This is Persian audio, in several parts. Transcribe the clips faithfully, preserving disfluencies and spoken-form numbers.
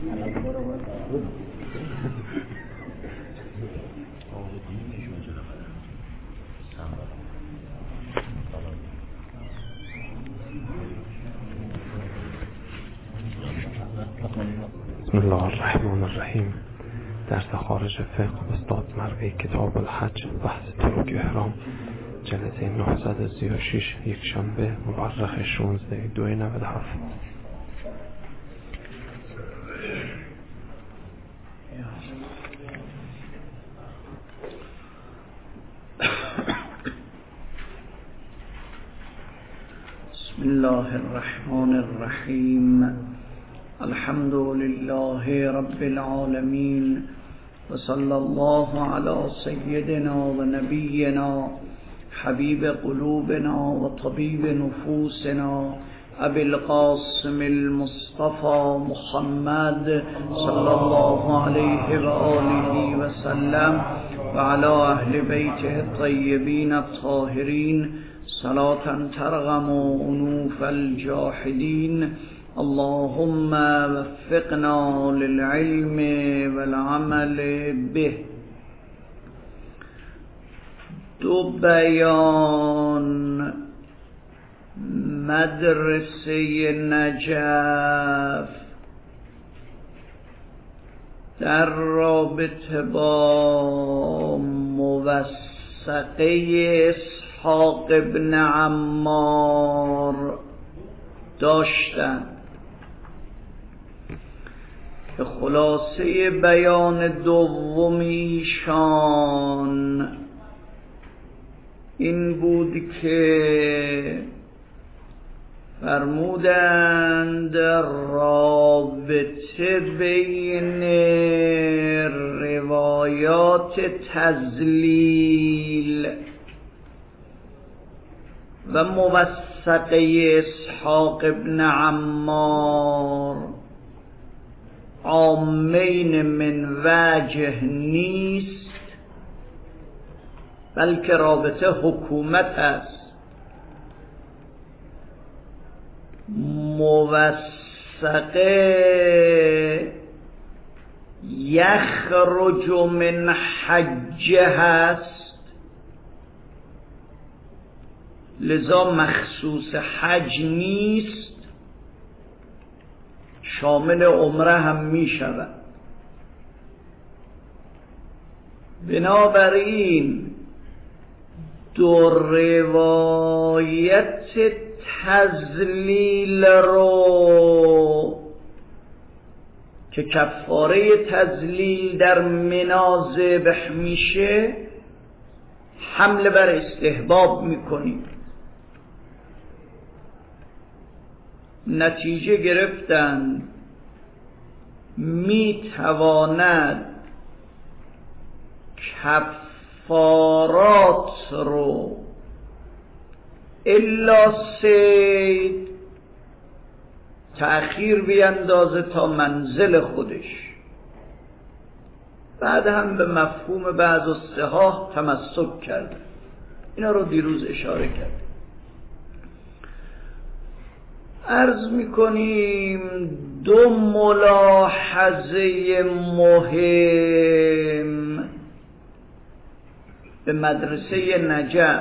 بسم الله الرحمن الرحیم. درس خارج فقه استاد مروی، کتاب الحج، بحث ترک احرام، جلسه نهصد و سی و شش، یک شنبه، مورخ شانزده دو نود و هفت. بسم الله الرحمن الرحیم. الحمد لله رب العالمین و صلی الله علی سیدنا و نبینا حبیب قلوبنا و طبیب نفوسنا ابی القاسم المصطفى محمد صلی الله علیه و آله و سلم و علی اهل بیته الطیبین الطاهرین صلاة ترغم انوف الجاحدین. اللهم وفقنا للعلم والعمل به. دو بیان مدرسه نجف در رابطه با موثقه اسحاق ابن عمار داشتند. که خلاصه بیان دومیشان این بود که فرمودند رابطه بین روایات تذلیل و موثقه اسحاق ابن عمار عامین من وجه نیست، بلکه رابطه حکومت است. موثقه یخرج من حجه هست، لذا مخصوص حج نیست، شامل عمره هم می شود. بنابراین دو روایت تذلیل رو که کفاره تذلیل در منا ذبح میشه حمله بر استحباب میکنیم. نتیجه گرفتن میتواند کفارات رو الا سید تأخیر بیندازه تا منزل خودش، بعد هم به مفهوم بعض الصحاح تمسک کرده. اینا رو دیروز اشاره کرد. عرض میکنیم دو ملاحظه مهم به مدرسه نجف.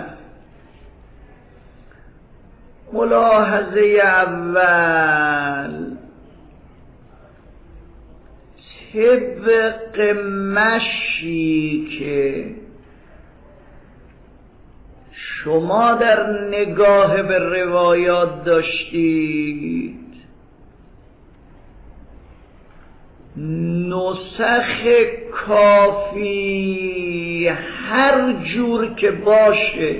ملاحظه اول، طبق مشی که شما در نگاه به روایات داشتید، نسخ کافی هر جور که باشه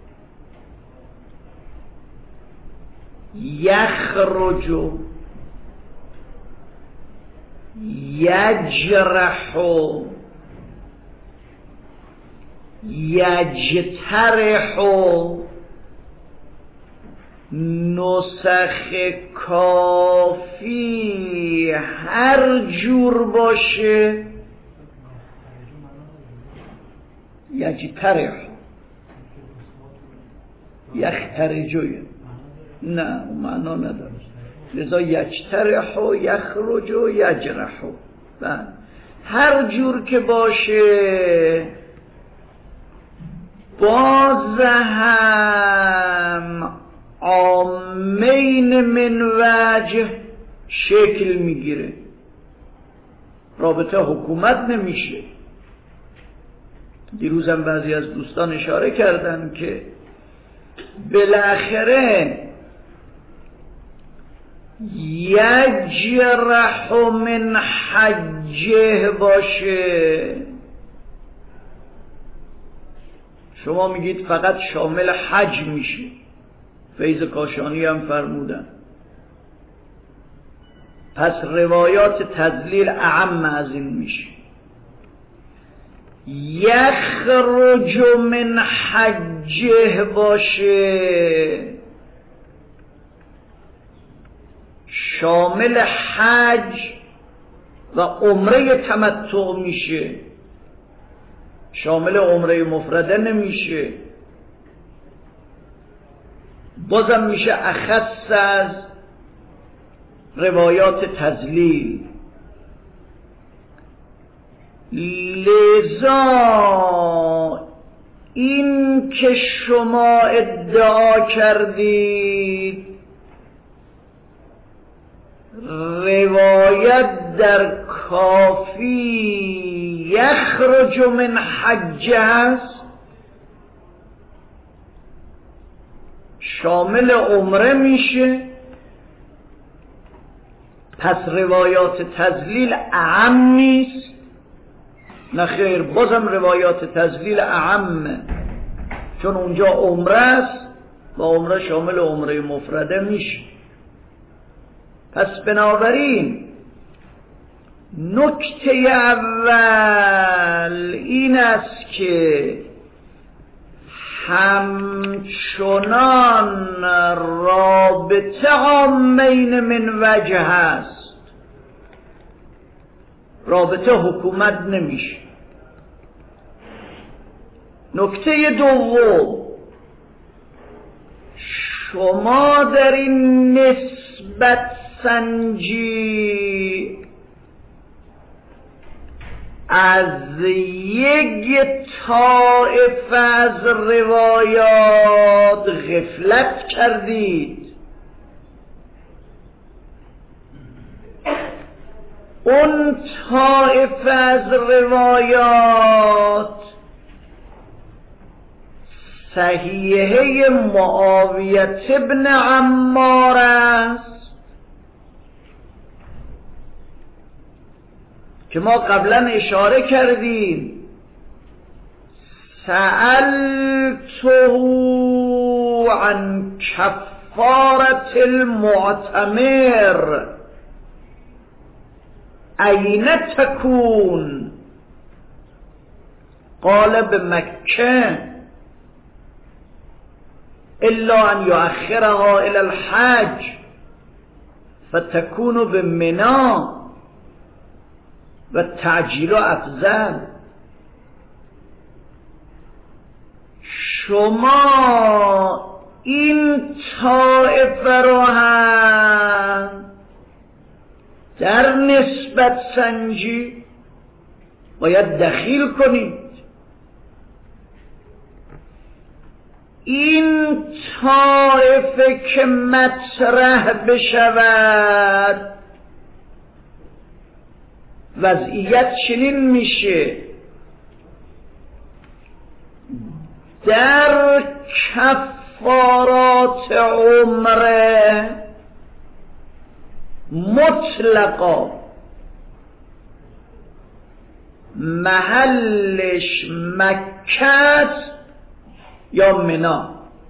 یخرج یجرح یجترح، نسخ کافی هر جور باشه یجترح یخترجوی، نه معنا نداره. لذا یجترح و یخرج و یجرح. هر جور که باشه باز هم عامین من وجه شکل میگیره. رابطه حکومت نمیشه. دیروزم بعضی از دوستان اشاره کردن که بالاخره یجرح من حجه باشه. شما میگید فقط شامل حج میشه. فیض کاشانی هم فرمودن پس روایات تذلیل اعم از این میشه. یخرج من حجه باشه شامل حج و عمره تمتع میشه، شامل عمره مفرده نمیشه. بازم میشه اخص از روایات تذلیل. لذا این که شما ادعا کردید روایت در کافی یخرج من حج است، شامل عمره میشه، پس روایات تذلیل اعم نیست. نه خیر، بازم روایات تذلیل اعم، چون اونجا عمره است و عمره شامل عمره مفرده میشه. پس بنابراین نکته اول این است که همچنان رابطه عامین من وجه است، رابطه حکومت نمیشه. نکته دوم، شما در این نسبت سنجی از یک طایفه از روایات غفلت کردید. اون طایفه از روایات صحیحه معاویه ابن عمار است که ما قبلا اشاره کردیم سألته عن کفارة المعتمر این تکون، قال بمکه الا ان یؤخرها الى الحج فتكون بمنى و تعجیل افضل. شما این طایفه رو هم در نسبت سنجی باید دخیل کنید. این طایفه که مطرح بشود وضعیت چنین میشه: در کفارات عمره مطلقا محلش مکه است یا منی.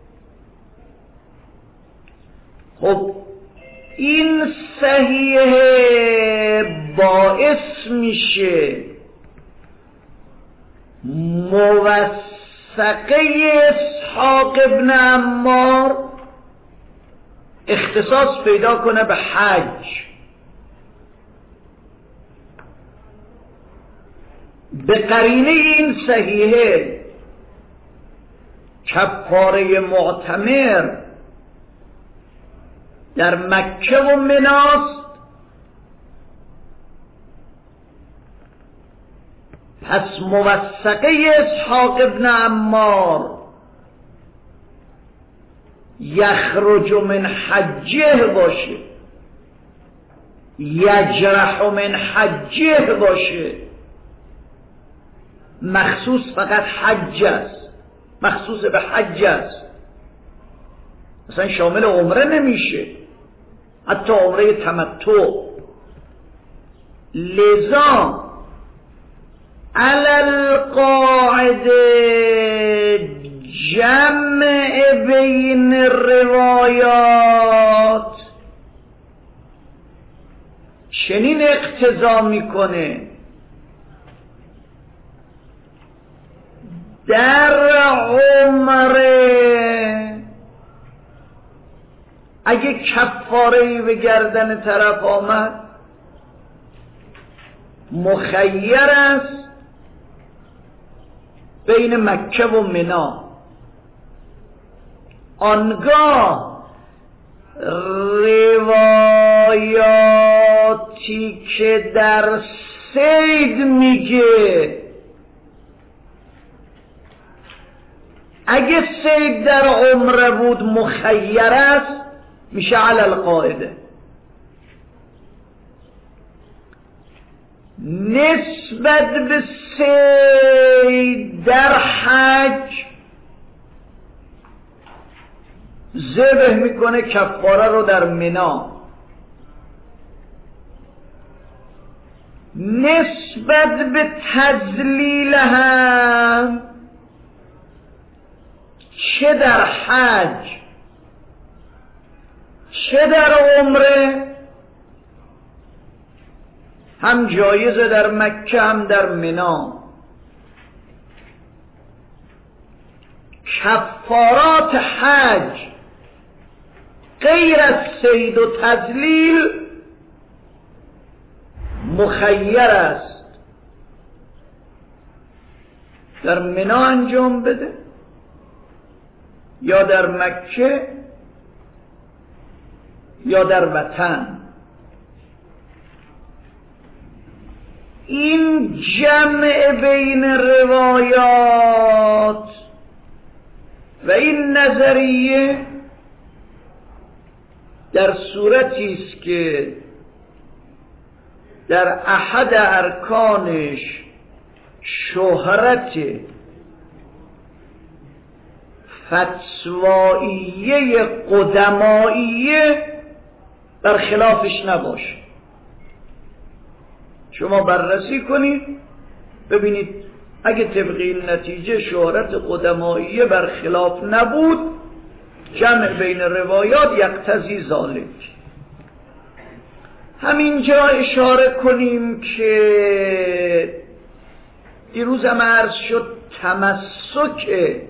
خب این صحیحه باعث میشه موثقه اسحاق ابن عمار اختصاص پیدا کنه به حج. به قرینه این صحیحه کفاره معتمر در مکه و مناست. پس موثقه اسحاق ابن عمار یخرج من حجه باشه، یجرح من حجه باشه، مخصوص فقط حج است، مخصوص به حج است، مثلا شامل عمره نمیشه، حتی عمره تمتع. لذا علی القاعده جمع بین الروایات چنین اقتضا میکنه در عمره اگه کفاره‌ای به گردن طرف آمد مخیر است بین مکه و منا. آنگاه روایاتی که در صید میگه اگه صید در عمره بود مخیر است، میشه علی القاعده. نسبت به صید در حج ذبح میکنه کفاره رو در منا. نسبت به تذلیل هم چه در حج چه در عمره هم جایزه، در مکه هم در منا. کفارات حج غیر از صید و تذلیل مخیر است، در منا انجام بده یا در مکه یا در وطن. این جمع بین روایات و این نظریه در صورتی است که در احد ارکانش شهرت فتواییه قدماییه برخلافش نباشه. شما بررسی کنید ببینید اگه طبق این نتیجه شهرت قدماییه برخلاف نبود، جمع بین روایات یقتضی ذالک. همینجا اشاره کنیم که دیروز هم عرض شد تمسک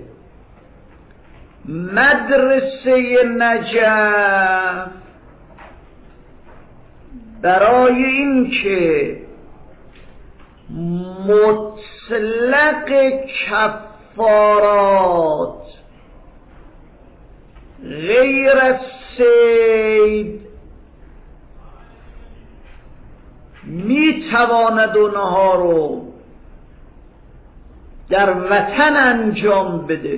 مدرسه نجف برای این که مطلق کفارات غیر از صید میتواند اونها رو در وطن انجام بده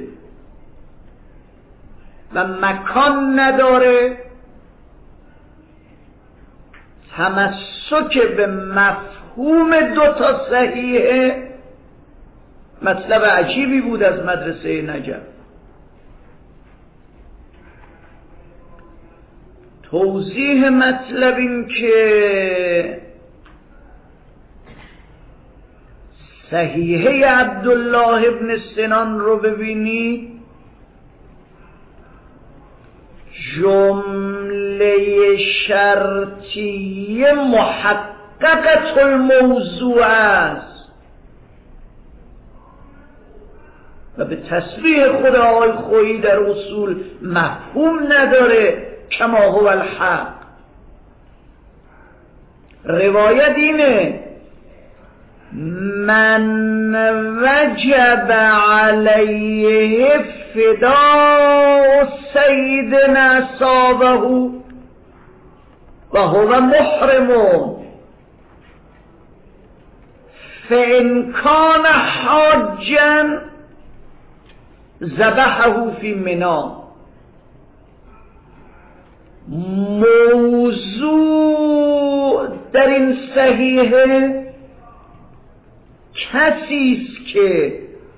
و مکان نداره، تمسک به مفهوم دوتا صحیحه مطلب عجیبی بود از مدرسه نجف. توضیح مطلب این که صحیحه عبدالله ابن سنان رو ببینی، جمله شرطی محققت الموضوع است و به تصریح خود آقای خویی در اصول مفهوم نداره کما هو الحق. روایت اینه من وجب علیه فداء سید نصابه و هو محرم فإن کان حاجا ذبحه فی منی. موضوع در این صحیحه کسی است که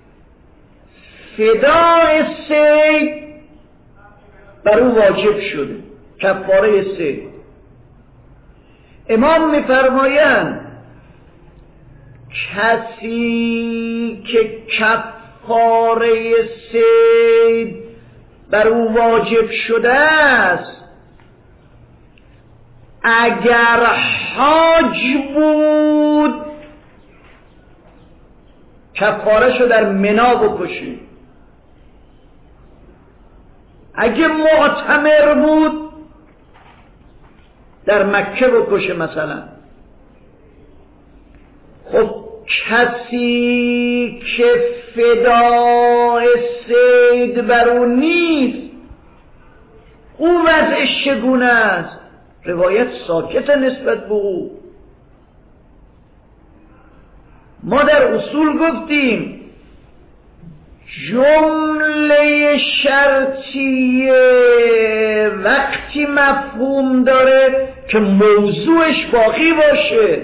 فدای صید بر او واجب شده، کفاره صید. امام می‌فرمایند کسی که کفاره صید بر او واجب شده است اگر حاج بود کفاره‌شو در منا بکشه، اگه معتمر بود در مکه بکشه مثلا. خب کسی که فدای صید بر او نیست او وضعش چگونه است؟ روایت ساکت نسبت به او. ما در اصول گفتیم جمله شرطیه وقتی مفهوم داره که موضوعش باقی باشه.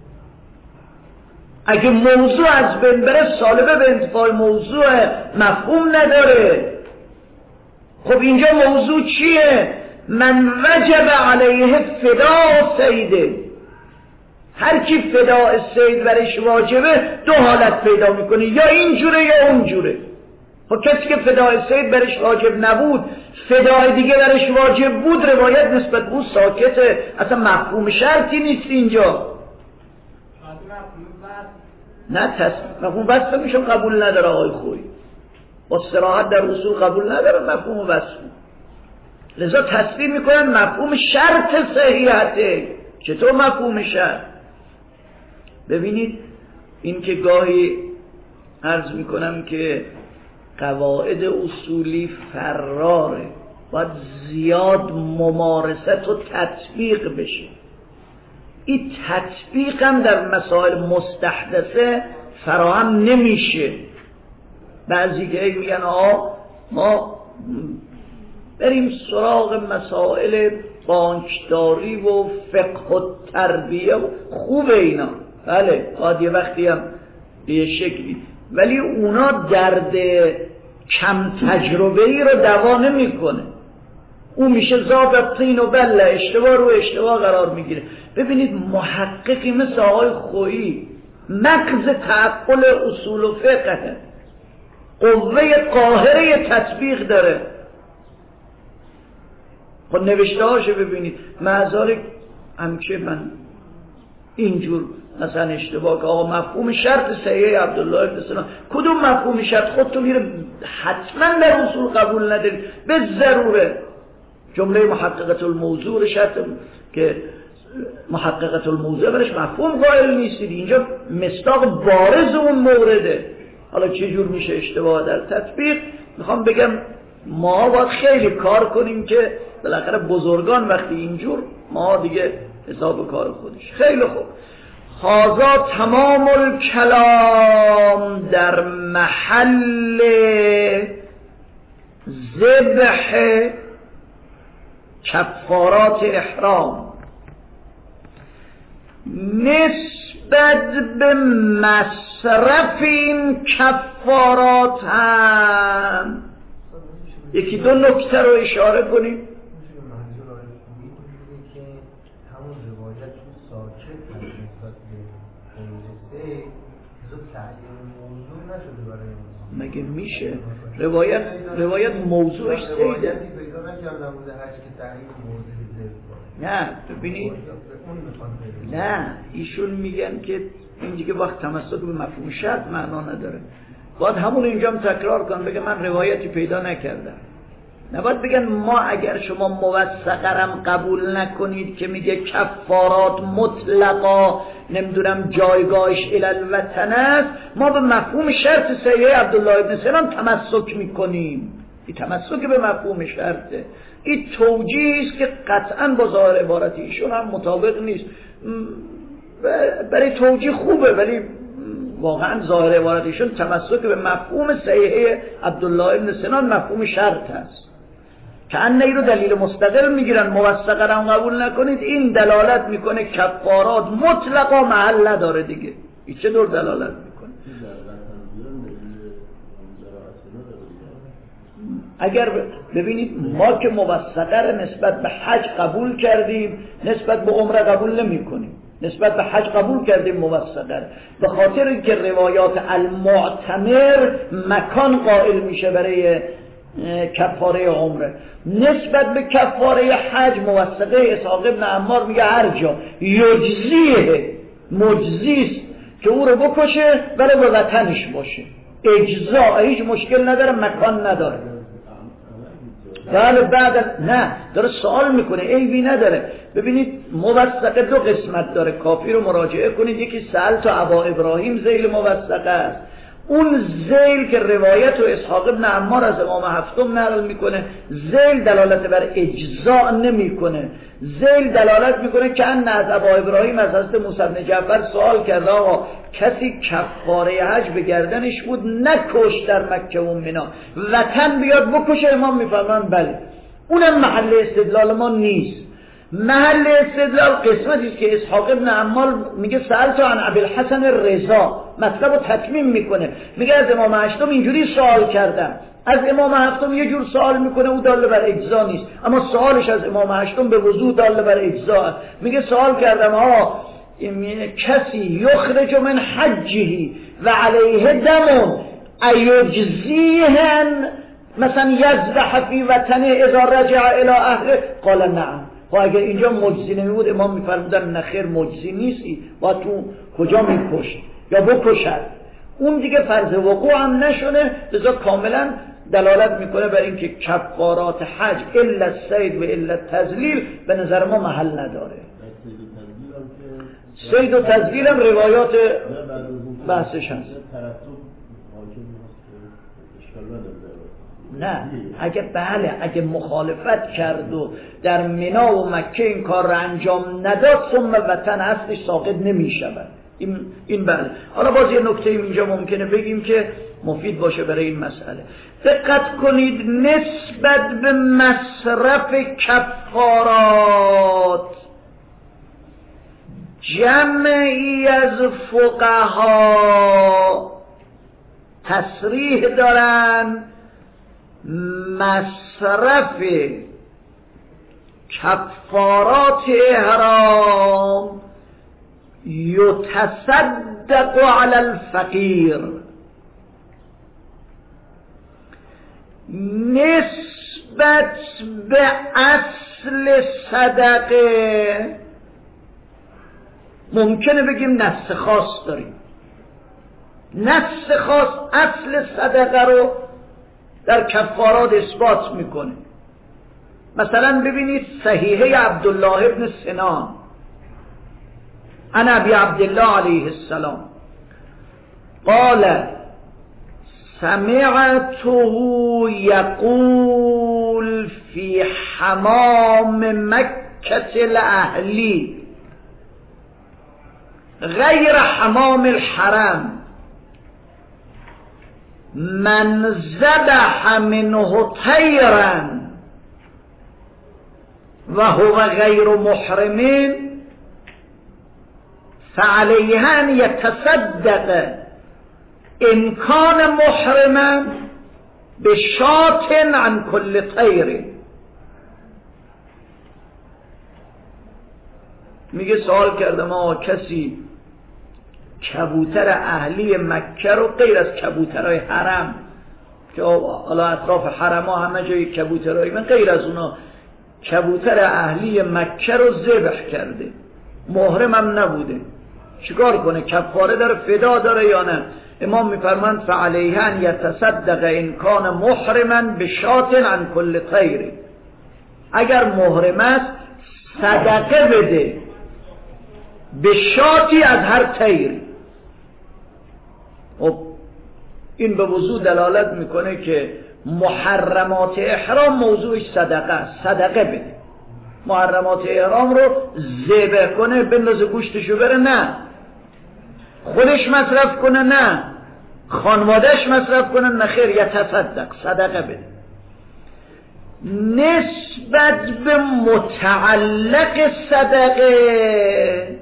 اگه موضوع از بین بره سالبه به انتفاع موضوع مفهوم نداره. خب اینجا موضوع چیه؟ من وجب علیه فدا سیده، هر کی فدا سید برش واجبه دو حالت پیدا میکنه، یا اینجوره یا اونجوره. خب کسی که فدا سید برش واجب نبود فدای دیگه برش واجب بود، روایت نسبت به اون ساکته، اصلا مفهوم شرطی نیست اینجا. نه تصمیم مفهوم وصف میشون قبول نداره آقای خویی، با صراحت در اصول قبول نداره مفهوم وصف، لذا تصمیم میکنن مفهوم شرط صحیحته. چطور مفهوم شرط؟ ببینید این که گاهی عرض میکنم که قواعد اصولی فراره، باید زیاد ممارست و تطبیق بشه. این تطبیق هم در مسائل مستحدثه فراهم نمیشه. بعضی که میگن آه ما بریم سراغ مسائل بانکداری و فقه و تربیه و خوبه اینا، بله باید یه وقتی هم به یه شکلی، ولی اونا درد کم تجربه ای رو دوا نمیکنه. اون میشه ضابطین و بله اشتباه رو اشتباه قرار میگیره. ببینید محققی مثل آقای خویی مغز تعقل اصول و فقه، قوه قاهره تطبیق داره. خب نوشته هاشو ببینید، معذار همچه من اینجور مثلا اشتباه که آقا مفهوم شرط صحیح عبدالله ابن سلام، کدوم مفهوم شرط؟ خودتون میره حتما در اصول قبول ندارید به ضروره. جمله محققت الموضوع شرط که محققت الموضوع برش مفهوم قائل نیستید، اینجا مصداق بارز اون مورده. حالا چه جور میشه اشتباه در تطبیق؟ میخوام بگم ما باید خیلی کار کنیم که بالاخره بزرگان وقتی اینجور، ما دیگه حساب کار خودش. خیلی خوب، هذا تمام الکلام در محل ذبح کفارات احرام. نسبت به مصرف این کفارات هم یکی دو نکته رو اشاره کنیم. مگه میشه روایت روایت موضوعش سیده؟ نه ببینید، نه ایشون میگن که این دیگه وقت تمسک به مفهوم شرط معنا نداره. باید همون اینجا هم تکرار کن، بگه من روایتی پیدا نکردم. نباید بگن ما اگر شما موثقرم قبول نکنید که میگه کفارات مطلقا نمیدونم جایگاهش الالوطن است، ما به مفهوم شرط صحیح عبدالله ابن سلام تمسک میکنیم. این تمسک به مفهوم شرطه. این توجیهی است که قطعا با ظاهر عبارت ایشون هم مطابق نیست. برای توجیه خوبه، ولی واقعا ظاهر عبارت ایشون تمسک به مفهوم صحیحه عبدالله ابن سنان مفهوم شرط هست که ان این رو دلیل مستقل میگیرن. موثقه رو قبول نکنید، این دلالت میکنه کفارات مطلقا محل نداره دیگه. این چه دور دلالت میکنه؟ اگر ببینید ما که موثقه رو نسبت به حج قبول کردیم، نسبت به عمره قبول نمی کنیم. نسبت به حج قبول کردیم موثقه، به خاطر اینکه روایات المعتمر مکان قائل میشه برای کفاره عمره. نسبت به کفاره حج موثقه اسحاق ابن عمار میگه هر جا یجزیه، مجزیست که او رو بکشه ولی به وطنش باشه، اجزا، هیچ مشکل نداره، مکان نداره. بله بعد نه داره سوال میکنه، عیبی نداره. ببینید موثقه دو قسمت داره، کافی رو مراجعه کنید. یکی سأل تا ابا ابراهیم ذیل موثقه است. اون ذیل که روایت و اسحاق ابن عمار از امام هفتم نقل میکنه، ذیل دلالت بر اجزاء نمیکنه، ذیل دلالت میکنه که ان از ابا ابراهیم از حضرت موسی بن جعفر سوال کرده آقا کسی کفاره حج به گردنش بود نکش در مکه و منا، وطن بیاد بکشه؟ امام میفرمان بله. اونم محل استدلال ما نیست. محل استدلال قسمتی است که اسحاق ابن عمار میگه سألت عن ابی الحسن رضا، مطلب رو تتمیم میکنه، میگه از امام هشتم اینجوری سوال کردم. از امام هفتم یه جور سوال میکنه، او دال بر اجزا نیست، اما سوالش از امام هشتم به وضوح دال بر اجزا. میگه سوال کردم ها کسی یخرج من حجه و علیه دم ایجزیهن مثلا یذبح فی وطنه اذا رجع الی اهله؟ قال نعم. و اگر اینجا مجزی نمی بود امام میفرمودن نخیر مجزی نیستی، با تو کجا میکشت یا بکشد. اون دیگه فرض وقوع هم نشده، لذا کاملا دلالت میکنه بر اینکه کفارات حج الا الصید و الا التذلیل به نظر ما محل نداره. صید و تذلیل هم روایات بحثش هست. نه اگه بله اگه مخالفت کرد و در منا و مکه این کار را انجام نداد ثم وطن اصلش ساقط نمی شود. این, این بله. حالا باز یه نکته اینجا ممکنه بگیم که مفید باشه برای این مسئله. دقت کنید نسبت به مصرف کفارات جمعی از فقها تصریح دارن مصرف کفارات احرام یتصدق علی الفقیر، نسبت به اصل صدقه ممکنه بگیم نص خاص داریم. نص خاص اصل صدقه رو در کفارات اثبات میکنه. مثلا ببینید صحیحه عبدالله ابن سنان عن ابی عبدالله علیه السلام قال سمعته یقول فی حمام مکة الاهلی غیر حمام الحرم من ذبح منه طیرا و هو غیر محرم فعلیه ان یتصدق ان کان محرما بشاة عن کل طیر. میگه سوال کردم آقا کسی کبوتر اهلی مکه رو غیر از کبوترهای حرم که حالا اطراف حرم ها همه جای کبوترهای من غیر از اونا کبوتر اهلی مکه رو ذبح کرده، محرم هم نبوده، چیکار کنه؟ کفاره داره، فدا داره یا نه؟ امام میفرماند فعلیه ان یتصدق ان کان محرما بشاة عن کل طیر. اگر محرم است صدقه بده به شاتی از هر طیر. خب این به وضوح دلالت میکنه که محرمات احرام موضوعش صدقه است، صدقه بده. محرمات احرام رو ذبح کنه بندازه گوشتشو بره، نه. خودش مصرف کنه، نه. خانوادهش مصرف کنه، نه خیر. یتصدق، صدقه بده. نسبت به متعلق صدقه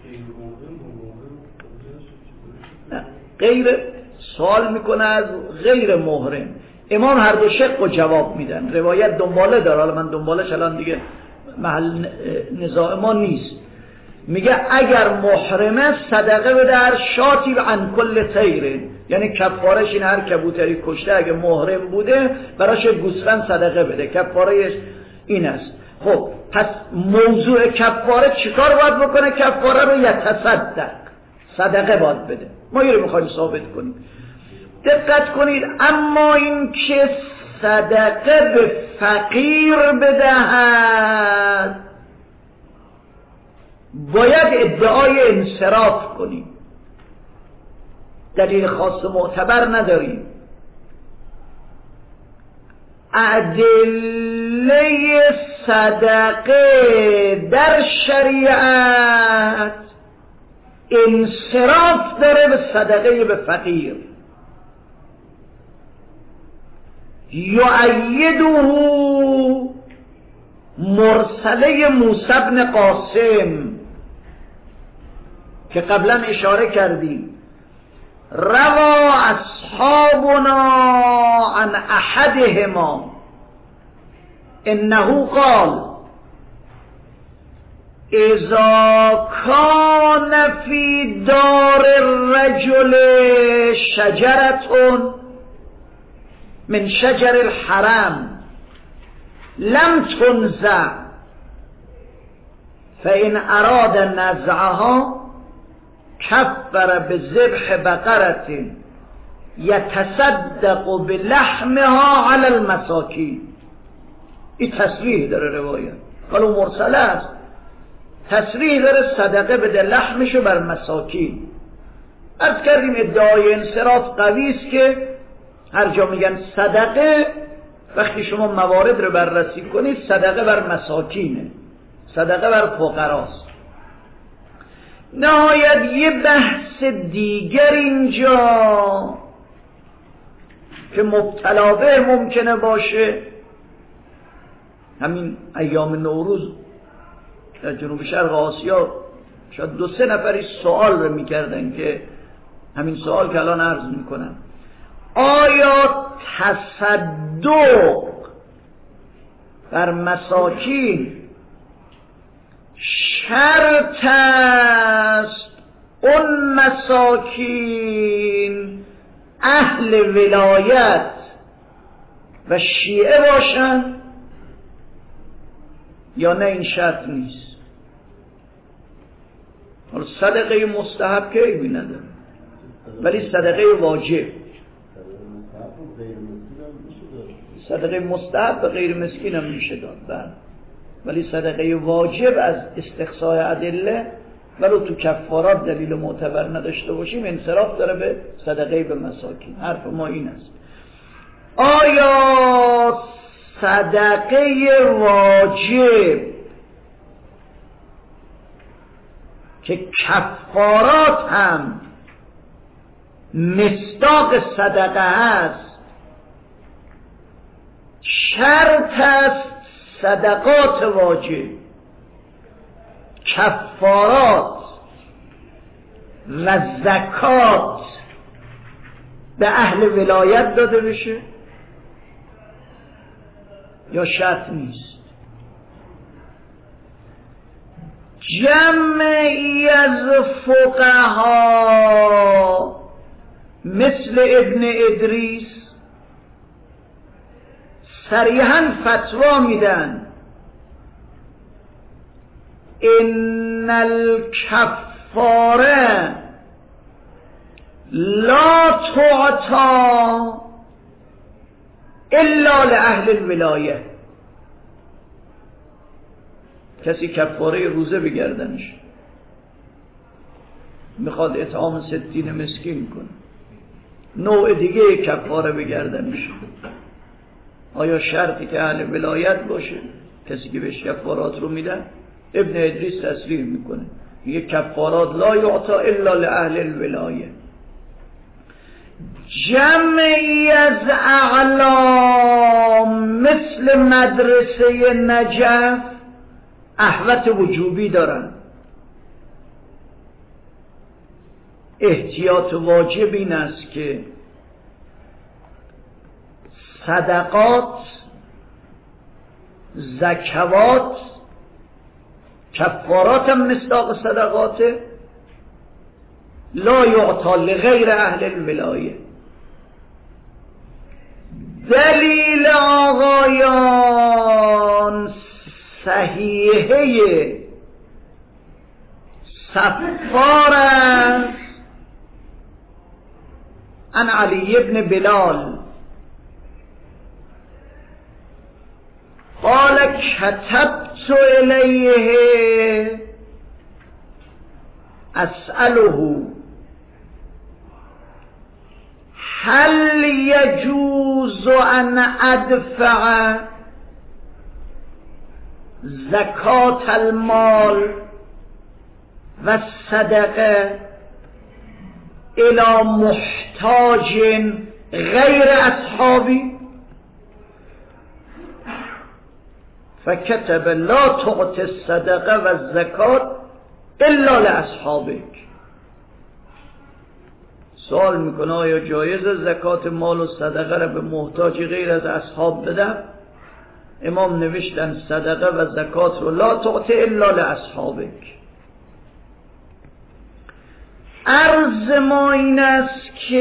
غیر سوال میکنه از غیر محرم. امام هر دو شق رو جواب میدن. روایت دنباله داره، حالا من دنبالش الان دیگه محل نزاع ما نیست. میگه اگر محرمه صدقه بده هر شاتی عن کل طیره، یعنی کفارش این هر کبوتری کشته اگه محرم بوده براش گوسفند صدقه بده، کفارهش این است. خب پس موضوع کفاره چیکار باید بکنه؟ کفاره رو یتصدق، صدقه باید بده. ما یه رو میخوایم ثابت کنیم. دقت کنید، اما این که صدقه به فقیر بدهد باید ادعای انصراف کنیم، دلیل خاص معتبر نداریم. ادله صدقه در شریعت انصراف داره به صدقه به فقیر. یؤیده مرسله موسی بن قاسم که قبلا اشاره کردیم. روا اصحابنا عن احدهما انه قال اذا كان في دار الرجل شجرة من شجر الحرم لم تنزع فإن أراد نزعها كفر بذبح بقرة يتصدق بلحمها على المساكين. این تصریح داره روایت، قالو مرسله است، تصریح داره صدقه بده لحمشو بر مساکین. عرض کردیم ادعای انصراف قوی است که هر جا میگن صدقه، وقتی شما موارد رو بررسی کنید صدقه بر مساکینه، صدقه بر فقراست. نهایت یه بحث دیگر اینجا که مبتلا به ممکنه باشه، همین ایام نوروز در جنوب شرق آسیا شاید دو سه نفری سوال رو میکردن که همین سوال که الان عرض میکنم، آیا تصدق بر مساکین شرط است اون مساکین اهل ولایت و شیعه باشن یا نه این شرط نیست؟ حالا صدقه مستحب که ایبی نداره، ولی صدقه واجب، صدقه مستحب به غیر مسکین هم میشه داد بله، ولی صدقه واجب از استقصای ادله ولو تو کفارات دلیل معتبر نداشته باشیم انصراف داره به صدقه به مساکین. حرف ما این است، آیا صدقه واجب که کفارات هم مصداق صدقه است شرط است صدقات واجب کفارات و زکات به اهل ولایت داده بشه یا شرط نیست؟ جمعی از فقها مثل ابن ادریس صریحاً فتوا میدن ان الکفاره لا تعطى الا لأهل الولایه. کسی کفاره روزه بگردنش میخواد اطعام ستین مسکین کنه، نوع دیگه کفاره بگردنش آیا شرطی که اهل ولایت باشه کسی که بهش کفارات رو میدن؟ ابن ادریس تصریح میکنه میگه کفارات لا یعطا الا لأهل الولایه. جمعی از اعلام مثل مدرسه نجف احوط وجوبی دارن. احتیاط واجب این است که صدقات، زکوات، کفارات هم مصداق صدقاته، لا یعطا لغیر اهل الولایه. دلیل آقایان صحیحه صفار است عن علی ابن بلال قال كتبت إليه أسأله هل يجوز أن أدفع زكاة المال والصدقة إلى محتاج غير أصحابي؟ فكتب لا تعطي الصدقه والزکات الا لاصحابك. سوال میکنه آیا جایز زکات مال و صدقه را به محتاج غیر از اصحاب بدم؟ امام نوشتن صدقه و زکات رو لا تعطی الا لاصحابك. عرض ما این است که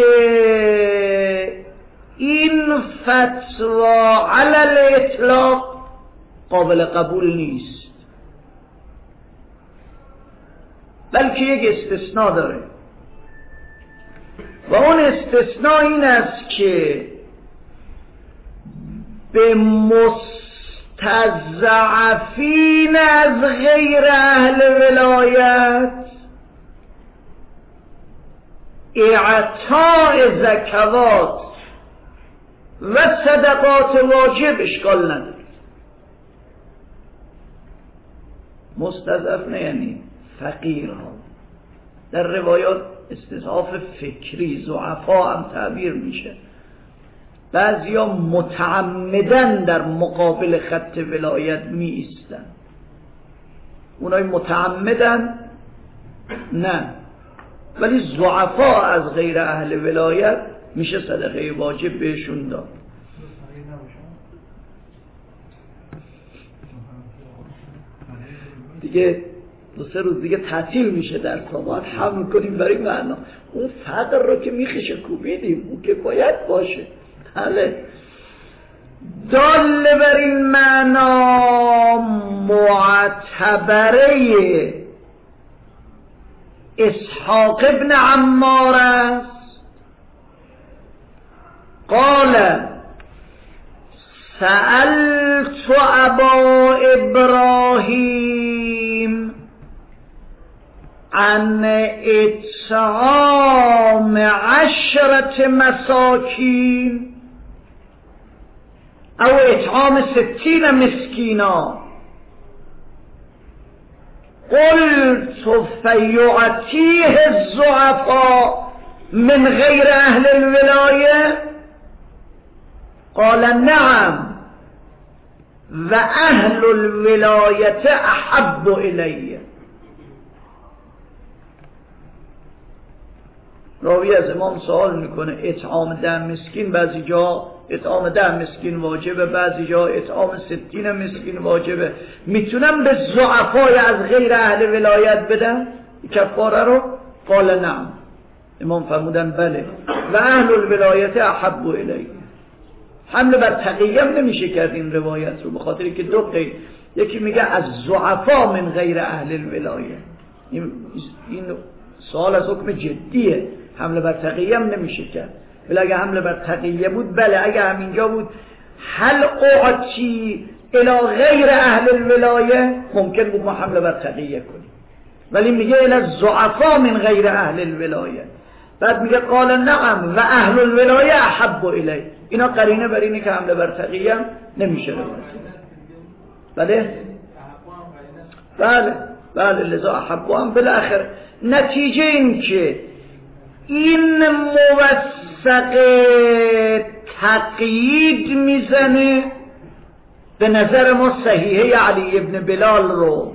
این فتوا علی الاطلاق قابل قبول نیست، بلکه یک استثناء داره و اون استثناء این است که به مستضعفین از غیر اهل ولایت اعطاء زکوات و صدقات واجب اشکال نداره. مستضعف نه یعنی فقیر ها، در روایات استضعاف فکری ضعفا هم تعبیر میشه. بعضیا متعمدن در مقابل خط ولایت می ایستن. اونای متعمدن نه، ولی ضعفا از غیر اهل ولایت میشه صدقه واجب بهشون داد. دیگه دو سه روز دیگه تعطیل میشه در سامان حمل کنیم برای معنا. اون فقر رو که میخشه کوبیدیم، اون که باید باشه. بله دال بر این معنا معتبره اسحاق ابن عمار است. قال سألت ابا ابراهیم عن اطعام عشرة مساکین او اطعام ستین مسکینا. قلت فیعطیه الضعفاء من غیر اهل الولایه؟ قال نعم و اهل الولایت احب الیه. راوی از امام سوال میکنه اطعام ده مسکین، بعضی جا اطعام ده مسکین واجبه، بعضی جا اطعام ستین مسکین واجبه، میتونم به ضعفای از غیر اهل ولایت بدم کفاره رو؟ قال نعم. امام فرمودن بله و اهل الولایت احب الیه. حمله بر تقییم نمیشه کرد این روایت رو، به خاطر که دو قید، یکی میگه از ضعفا من غیر اهل الولایه. این, این سوال از حکم جدیه، حمله بر تقییم نمیشه کرد. ولی اگه حمله بر تقیه بود بله، اگه همینجا بود هل اعطی الی غیر اهل الولایه ممکن بود ما حمله بر تقیه کنیم، ولی میگه الی ضعفا من غیر اهل الولایه. بعد میگه قال نعم و اهل الولایه احب الی. اینا قرینه بر اینه که حمله بر تقیه هم نمیشه روایت. بله بله بله لذا احب هم بالاخره. نتیجه این که این موثق تقیید میزنه به نظر ما صحیحه علی ابن بلال رو.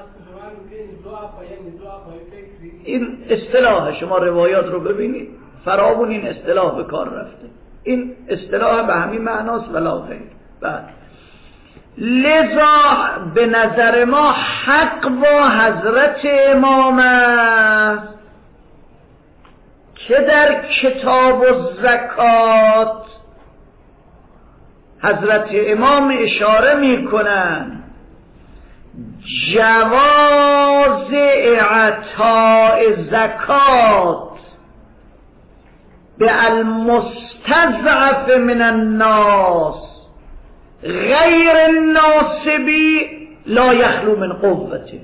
این اصطلاح شما روایات رو ببینید فراوون این اصطلاح به کار رفته. این اصطلاح به همین معناست ولا غیر. بعد لذا به نظر ما حق با حضرت امام است که در کتاب الزکات حضرت امام اشاره میکنن جواز اعطاء زکات به المستضعف من الناس غیر الناصبی لا یخلو من قوته.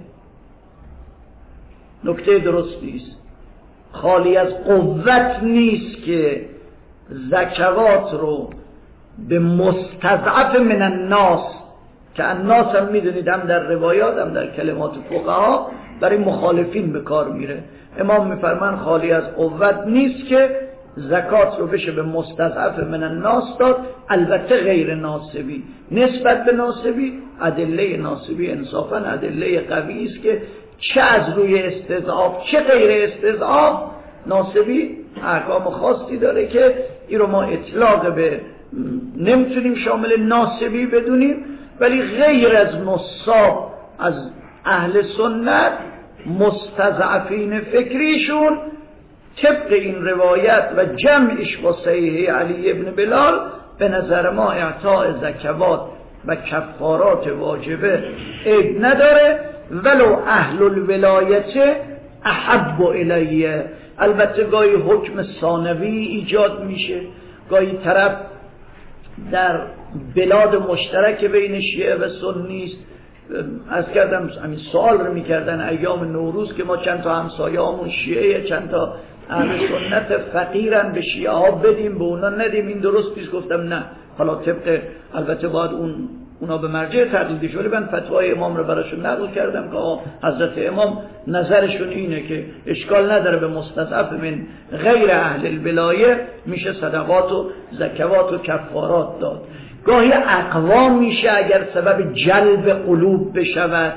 نکته درستی است، خالی از قوت نیست که زکوات رو به مستضعف من الناس، که الناس هم میدونید هم در روایات هم در کلمات فقها برای مخالفین به کار میره. امام میفرمان خالی از قوت نیست که زکات رو بشه به مستضعف من الناس داد، البته غیر ناسبی. نسبت به ناسبی ادله ناسبی انصافا ادله قوی است که چه از روی استضعاف چه غیر استضعاف ناسبی احکام خاصی داره که این رو ما اطلاق به نمیتونیم شامل ناسبی بدونیم، ولی غیر از نصاب از اهل سنت مستضعفین فکریشون طبق این روایت و جمعش با صحیح علی ابن بلال به نظر ما اعطاء زکوات و کفارات واجبه عیب نداره، ولو اهل الولایت احب الیه. البته گاهی حکم ثانوی ایجاد میشه، گاهی طرف در بلاد مشترک بین شیعه و سنی است. از کردم همین سوال رو میکردن ایام نوروز که ما چند تا همسایه همون شیعه چند تا اهل سنت فقیرن به شیعه ها بدیم به اونا ندیم، این درست نیست. گفتم نه، حالا طبق البته باید اون اونا به مرجع تقلیدی شده. من فتوای امام رو براشون نقل کردم که حضرت امام نظرشون اینه که اشکال نداره به مستضعف من غیر اهل الولایه میشه صدقات و زکوات و کفارات داد. گاهی اقوام میشه اگر سبب جلب قلوب بشود،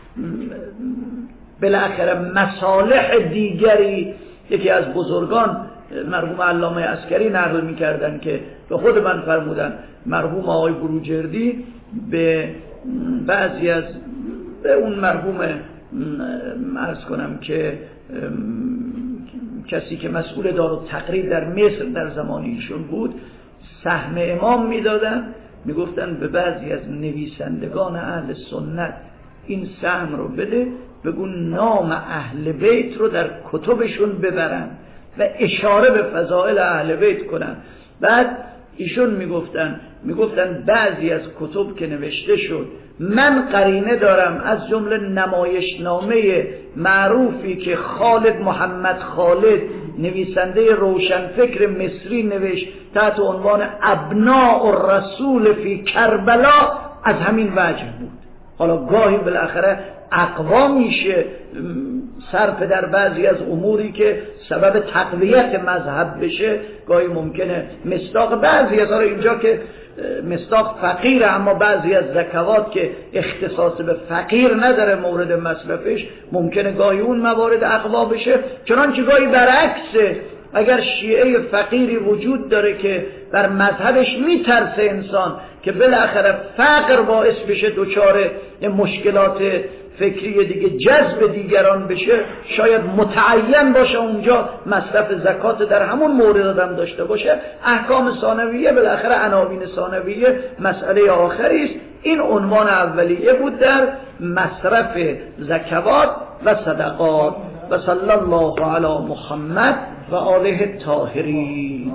بالاخره مصالح دیگری. یکی از بزرگان مرحوم علامه عسکری نقل میکردن که به خود من فرمودن مرحوم آقای بروجردی به بعضی از به اون مرحوم عرض کنم که کسی که مسئول دارالتقریر در مصر در زمان ایشون بود سهم امام میدادن، میگفتن به بعضی از نویسندگان اهل سنت این سهم رو بده، بگو نام اهل بیت رو در کتبشون ببرن و اشاره به فضائل اهل بیت کنن. بعد ایشون میگفتن میگفتن بعضی از کتب که نوشته شد من قرینه دارم، از جمله نمایشنامه معروفی که خالد محمد خالد نویسنده روشنفکر مصری نوشت تحت عنوان ابناء الرسول فی کربلا، از همین وجه بود. حالا گاهی بالاخره اقوام میشه صرف در بعضی از اموری که سبب تقویت مذهب بشه، گاهی ممکنه مصداق بعضی از اینجا که مصداق فقیره، اما بعضی از زکوات که اختصاص به فقیر نداره مورد مصرفش ممکنه گاهی اون موارد اقوا بشه. چنانچه گاهی برعکسه، اگر شیعه فقیری وجود داره که در مذهبش میترسه انسان که بالاخره فقر باعث بشه دچار مشکلات فکری دیگه جذب دیگران بشه، شاید متعین باشه اونجا مصرف زکات در همون مورد آدم داشته باشه. احکام ثانویه بالاخره عناوین ثانویه مسئله آخری است. این عنوان اولیه بود در مصرف زکوات و صدقات. و صلی الله علی محمد و آله الطاهرین.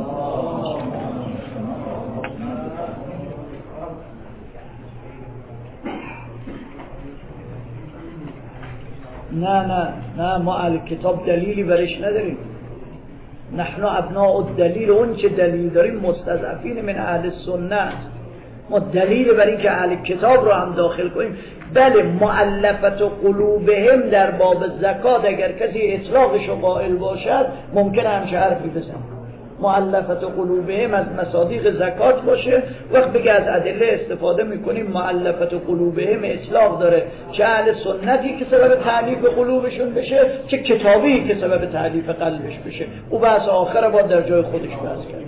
نه نه نه ما اهل کتاب دلیلی برش نداریم. نحن ابناء الدلیل، اون چه دلیل داریم مستضعفین من اهل سنت، ما دلیل برای که اهل کتاب رو هم داخل کنیم. بله مؤلفت قلوبهم در باب زکات اگر کسی اطلاقش رو قائل باشد ممکن همچه حرفی بزنه. مؤلفت قلوبهم از مصادیق زکات باشه، وقت بگه از ادله استفاده میکنیم مؤلفت قلوبهم اطلاق داره، چه اهل سنتی که سبب تعلیف قلوبشون بشه، چه کتابی که سبب تعلیف قلبش بشه. او بحث آخر باید در جای خودش بحث کرد.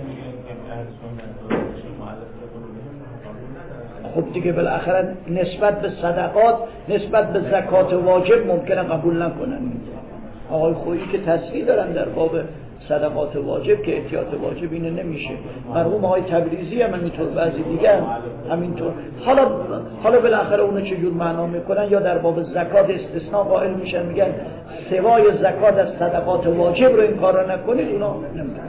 خب دیگه بالاخره نسبت به صدقات، نسبت به زکات واجب ممکنه قبول نکنن. آقای خویی که تصریح دارن در باب صدقات واجب که احتیاط واجب اینه نمیشه. مرحوم آقای تبریزی هم همینطور، بعضی دیگه هم همینطور. حالا حالا بالاخره اونو چجور معنا میکنن؟ یا در باب زکات استثناء قائل میشن، میگن سوای زکات از صدقات واجب رو این کارو نکنید، اونا نمیدونن.